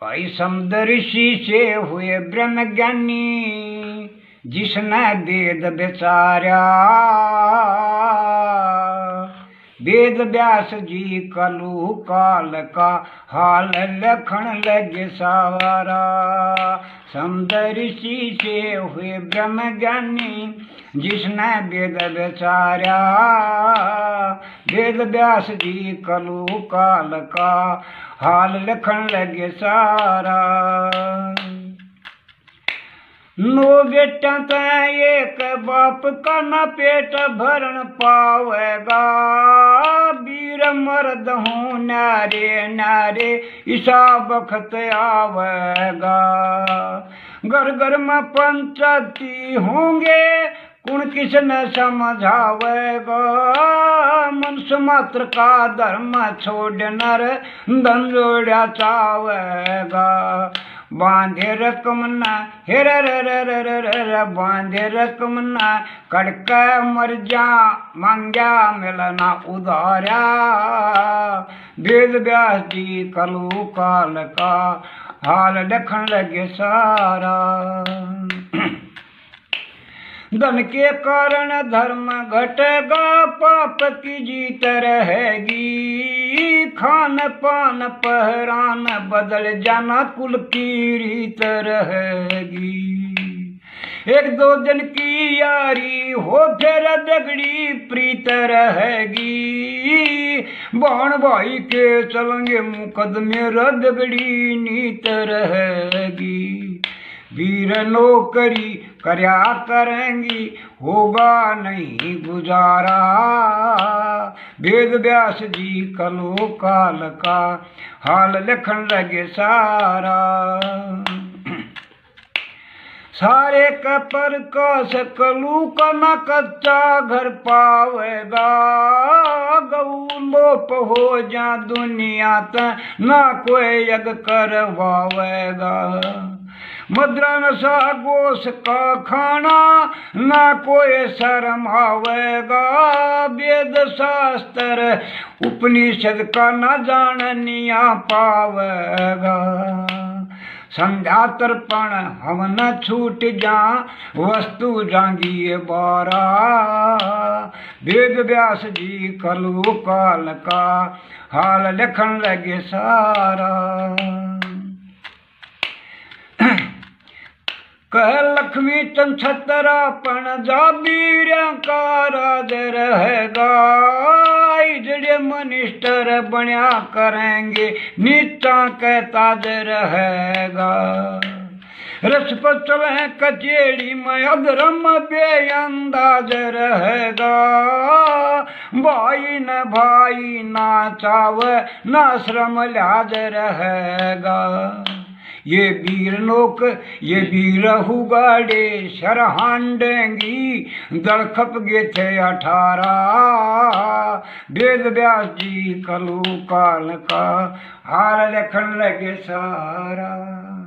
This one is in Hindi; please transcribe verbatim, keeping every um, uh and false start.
भाई समुद्र ऋषि से हुए ब्रह्म ज्ञानी, जिसने वेद विचारा। वेद व्यास जी कलु काल का हाल लखन लगे सारा। समुद्र ऋषि से हुए ब्रह्म ज्ञानी, जिसने वेद विचारा। वेद व्यास जी कलु काल का हाल लखन लगे सारा। नो बेटा तय एक बाप का न पेट भरण पावेगा। वीर मर्द हूँ नारे नारे ईसा बखत आवेगा। घर घर में पंचायती होंगे, कुण किसने समझावेगा। मनुष्य मात्र का धर्म छोड़ नर धन जोड़ा चावेगा। बांधे रकम न हेर बांधे रकम न कड़क मर जा, मांग्या मिलना उधारा। वेद व्यास जी कलु काल का हाल लखन लगे सारा। धन के कारण धर्म घटेगा, पाप की जीत रहेगी। खान पान पहरान बदल जाना, कुल की रीत रहेगी। एक दो दिन की यारी हो फिर दगड़ी प्रीत रहेगी। बहन भाई के चलेंगे मुकदमे रदगड़ी नीत रहेगी। वीर नौकरी करया करेंगी, होगा नहीं गुजारा। वेद व्यास जी कलु काल का हाल लखन लगे सारा। सारे का प्रकाश कलु का न कच्चा घर पावेगा। गऊ लोप हो जा दुनिया त ना कोई यज्ञ करवावेगा। मद्रा नशा गोश का खाना ना कोई शर्म आवेगा। वेद शास्त्र उपनिषद का न जाननिया पावेगा। संध्या तर्पण हवन छूट जा, वस्तु जांगी बारा। वेद व्यास जी कलु काल का हाल लखन लगे सारा। कह लक्ष्मी चंद छतरापन जा वीर का राज रहेगा। जड़े मनिस्टर बनिया करेंगे, नीचा के ताज रहेगा। रस पर चले कचेड़ी में अधर्म बेअंदाज रहेगा। भाई न भाई ना चावे, ना श्रम लाज रहेगा। ये वीर नोक ये वीर हुगाड़े शरहांडेंगी, दड़खप गे थे अठारह। वेद व्यास जी कलु काल का हाल लखन लगे सारा।